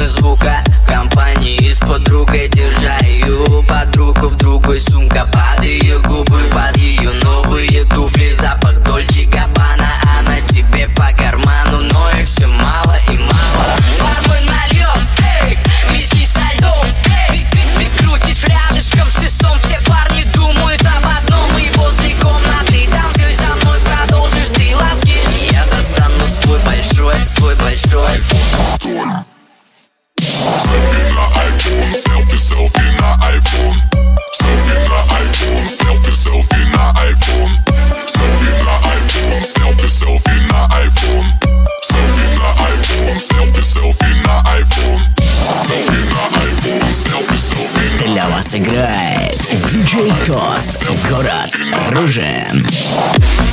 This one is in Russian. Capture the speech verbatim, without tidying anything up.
звука в компании с подругой, держа ее под руку, в другой сумка под ее губы, под ее новые туфли, запах Дольче Габбана. Она тебе по карману, но и все мало и мало. Бармен нальет, эй, виски со льдом, эй, ты, ты, ты крутишь рядышком с шестом, все парни думают об одном, и возле комнаты танцуй со мной, продолжишь ты ласки. Я достану свой большой, свой большой iPhone. Селфи на iPhone, селфи, селфи на iPhone. Селфи на iPhone, селфи, селфи на iPhone. Селфи на iPhone, селфи, селфи на iPhone. Селфи на iPhone, селфи, селфи на iPhone. Селфи на iPhone, селфи, селфи на. Для вас играет диджей Кост, город Ружин.